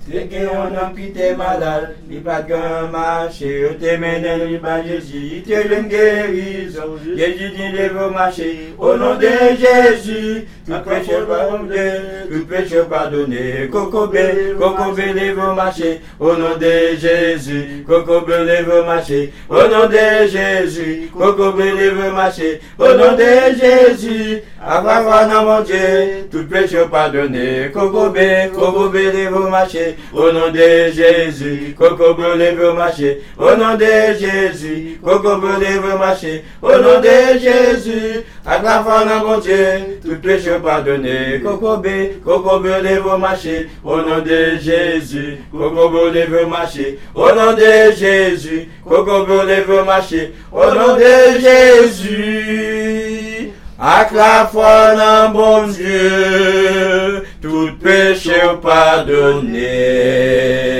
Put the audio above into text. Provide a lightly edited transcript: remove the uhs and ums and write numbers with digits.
C'est qu'on a qui t'es malade, il pas qu'un marché, on te mène il va Jésus, il te donne guérison, Jésus dit lève marché, au nom de Jésus, tout péché pardonné, tout péché pardonné, Kokobé, Kokobé lève marché, au nom de Jésus, Kokobé lève marché, au nom de Jésus, Kokobé lève marché, au nom de Jésus, avant dans mon Dieu, tout péché pardonné, Kokobé, Kokobé lève marché, au nom de Jésus, Kokobé lève marché, au nom de Jésus, Kokobé lève marché, au nom de Jésus, acclamons dans mon Dieu, tout péché pardonné, Kokobé, Kokobé lève marché, au nom de Jésus, Kokobé lève marché, au nom de Jésus, Kokobé lève marché, au nom de Jésus, acclamons dans mon Dieu, tout péché pardonné.